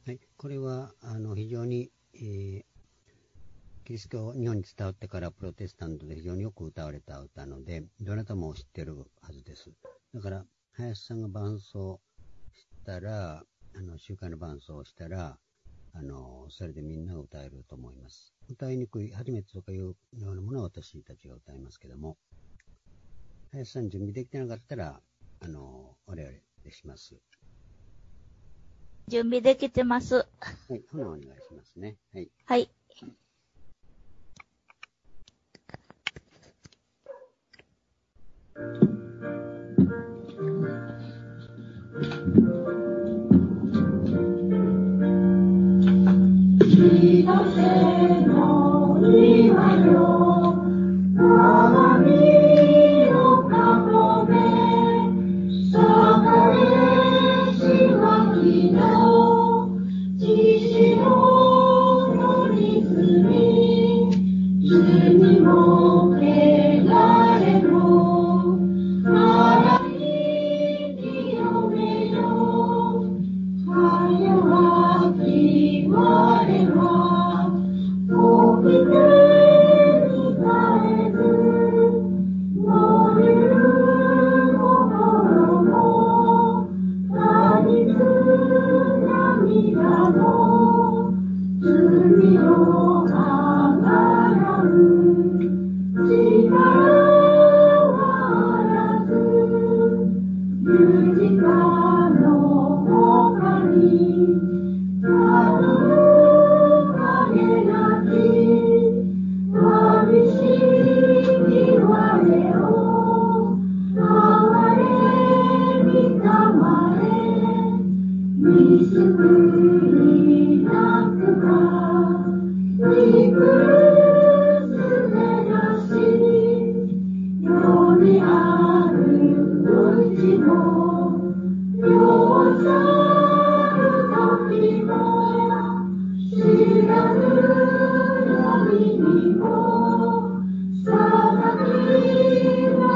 はい、これは非常に、キリスト教日本に伝わってからプロテスタントで非常によく歌われた歌ので、どなたも知ってるはずです。だから、林さんが伴奏したら、集会の伴奏をしたら、それでみんなが歌えると思います。歌いにくい、初めてとかいうようなものは私たちが歌いますけども、林さん準備できてなかったら、我々でします。 準備できてます。 はい、ほなお願いしますね。はい。 はい。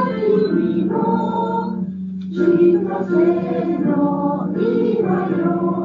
のいいわよ